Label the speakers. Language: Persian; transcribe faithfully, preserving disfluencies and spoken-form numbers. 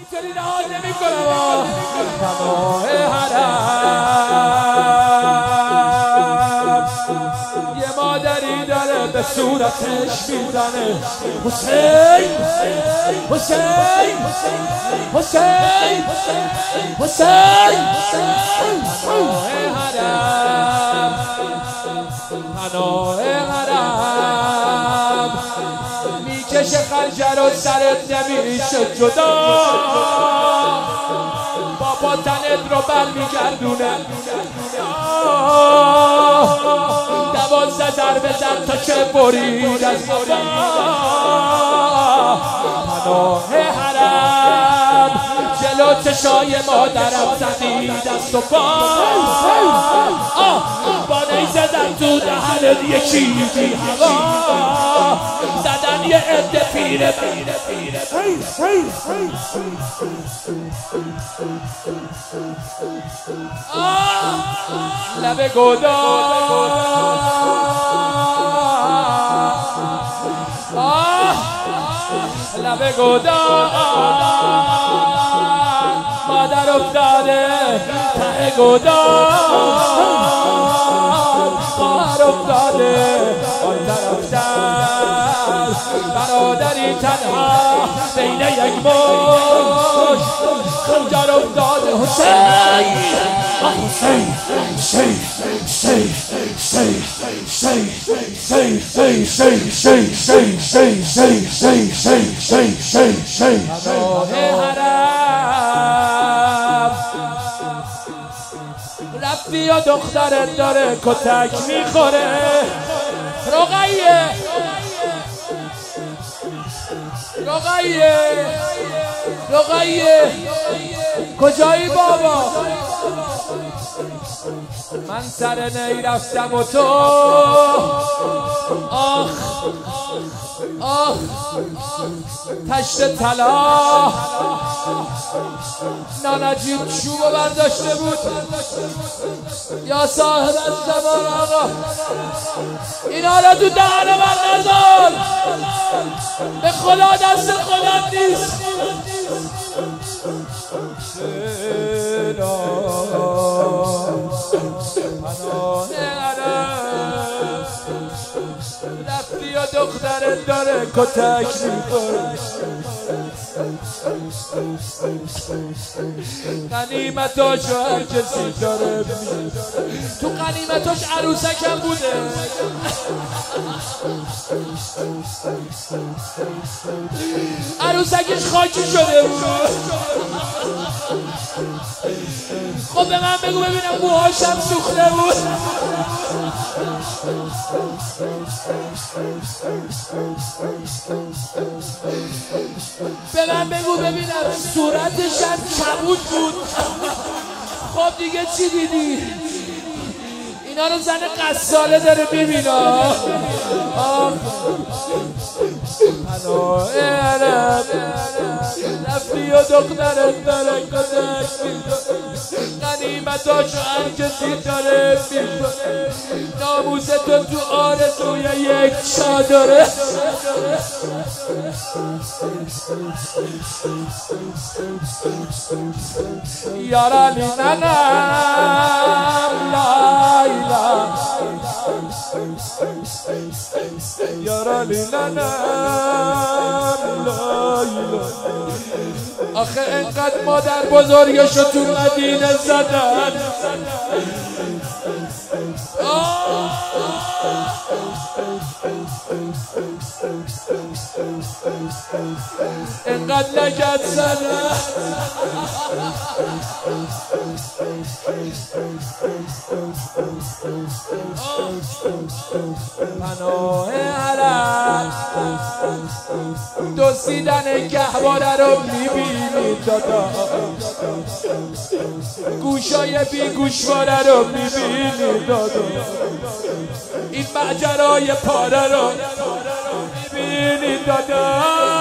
Speaker 1: میتونی نهار نمی کنم پناه حرم یه مادری داره به صورتش میزنه حسین حسین حسین حسین پناه حرم پناه حرم میکشه خنجر و سرت نمیشه جدا بابا تنت رو بر میگردونه دوازده ضربه زد تا که برید از بابا پناه حرم جلو چشای مادرم زدی دست و پا با نیزه زد تو دهنت یه چیزی هوا زدن یه عده پیره پیره پیره لبه گودا لبه گودا مادر افتاده ته گودا مادر افتاده آن طرف در برادری تنها بین یک مش خنجر افتاده حسین حسین حسین حسین حسین حسین حسین حسین حسین حسین حسین حسین حسین حسین حسین پناه حرم رفتی یا دخترت داره کتک میخوره رقیه رقیه رقیه کجایی بابا من سر نی رفتم و تو آخ آخ تشت طلا نانجیب چوبو برداشته بود یا صاحب از زمان آقا اینا را تو دهن من نزار به خدا دست خودت نیست رفتی یا دخترت داره کتک میخوره غنیمتاشو هر کسی داره تو غنیمتاش عروسکم بوده عروسکش خاکی شده بود خب به من بگو ببینم موهاشم سوخته بود به من بگو ببینم صورتش هم کبود بود خب دیگه چی دیدی؟ اینا رو زن قصاله داره میبینا پناه حرم رفتی و دخترت داره کتک غنیمتاشو هر کسی داره میکنه ناموس تو تو آرزوی یک چادره یارانی ننم لایلا یارانی ننم لایلا آخه انقدر مادر بزرگشو تو مدینه زدن انقدر لگت زدن پناه حرم دزدیدن گهواره رو میبینی دادا گوشای بی گوشواره رو میبینی دادا این ماجرای پاره رو میبینی دادا